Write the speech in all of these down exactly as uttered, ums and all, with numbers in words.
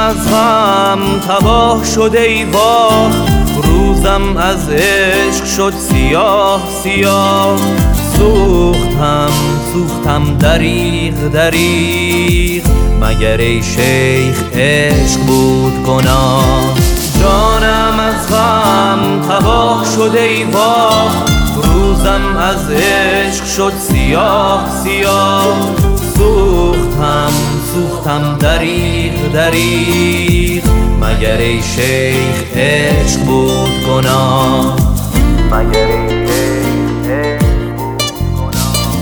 از غم تباه شد ای واه، روزم از عشق شد سیاه سیاه. سوختم سوختم دریغ دریغ، مگر ای شیخ عشق بود گناه. جانم از غم تباه شد ای واه، روزم از عشق شد سیاه سیاه. سوختم سوختم دریغ دریغ، مگر ای شیخ عشق بود گناه. مگر ای شیخ عشق بود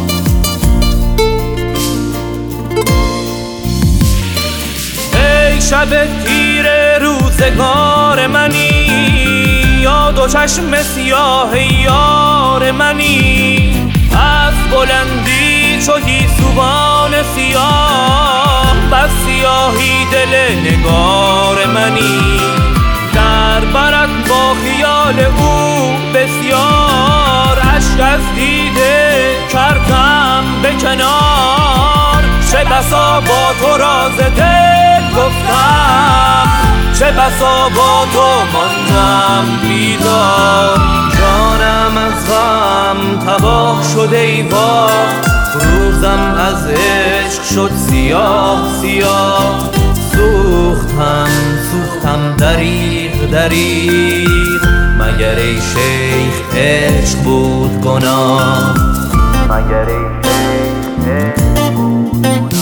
گناه. ای شب تیره روزگار منی، یاد و چشم سیاه یار منی. از بلندی چو گیسوان سیاه، بس سیاهی دل نگار منی. در برت با خیال او بسیار، اشک از دیده کردم به کنار. چه بسا با تو راز دل گفتم، چه بسا با تو ماندم بیدار. جانم از غم تباه شد ای واه، روزم از عشق شد سیاه سیاه. سوختم سوختم دریغ دریغ، مگر ای شیخ عشق بود گناه. مگر ای شیخ عشق بود گناه.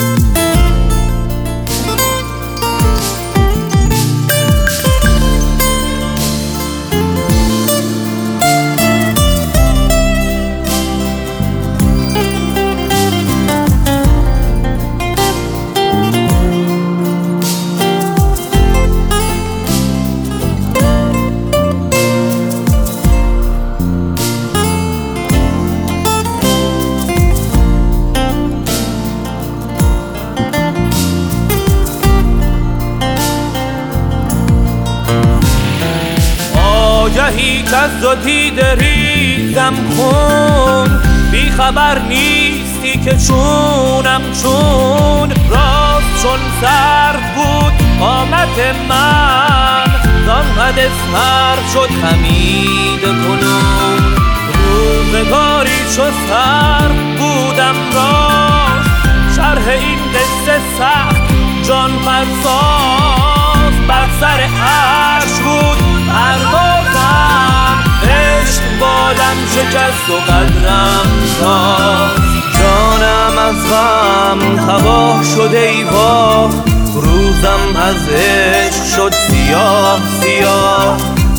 آگهی کز دو دیده ریزم کن، بی خبر نیستی که چونم چون. راست چون سرد بود قامت من، زان قد سرد شد خمید کنون. روزگاری چو سر بودم راست، شرح این قصه سخت جان فرساز. بر سر عرش بود پروازم، عشق بالم شکست و قدرم ساز. جانم از غم تباه شد ای واه، روزم از عشق شد سیاه سیاه.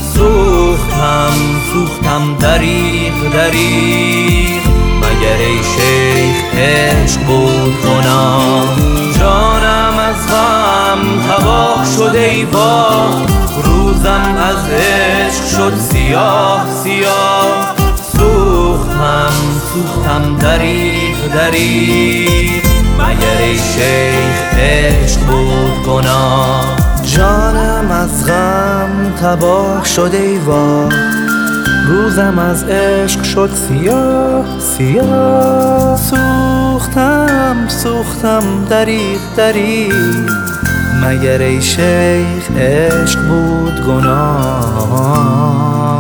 سوختم سوختم دریغ دریغ، مگر ای شیخ عشق بود گناه. جانم از غم تباه شد ای واه، روزم از عشق شد سیاه سیاه. سوختم سوختم دریغ دریغ، مگر ای شیخ عشق بود گناه. جانم از غم تباه شد ای واه، روزم از عشق شد سیاه سیاه. سوختم سوختم دریغ دریغ، مگر ای شیخ عشق بود گناه.